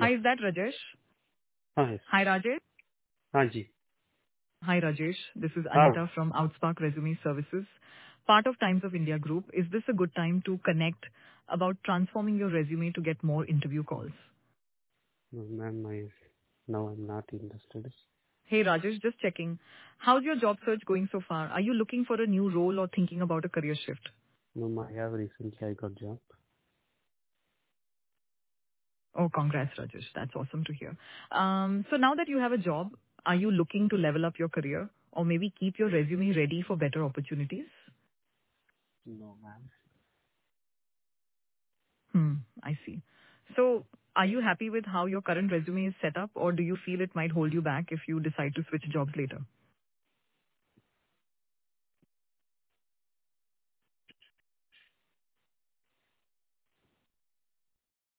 Hi, hello. is that Rajesh? हाँ है। Hi, Rajesh. हाँ जी। Hi, Rajesh. This is हाँ Anita from Outspark Resume Services, part of Times of India Group. Is this a good time to connect about transforming your resume to get more interview calls? Ma'am मैं no I am not interested. Hey, Rajesh, just checking. How's your job search going so far? Are you looking for a new role or thinking about a career shift? Ma'am I have recently I got job. Oh, congrats, Rajesh. That's awesome to hear. So now that you have a job, are you looking to level up your career or maybe keep your resume ready for better opportunities? No ma'am. I see. So are you happy with how your current resume is set up, or do you feel it might hold you back if you decide to switch jobs later?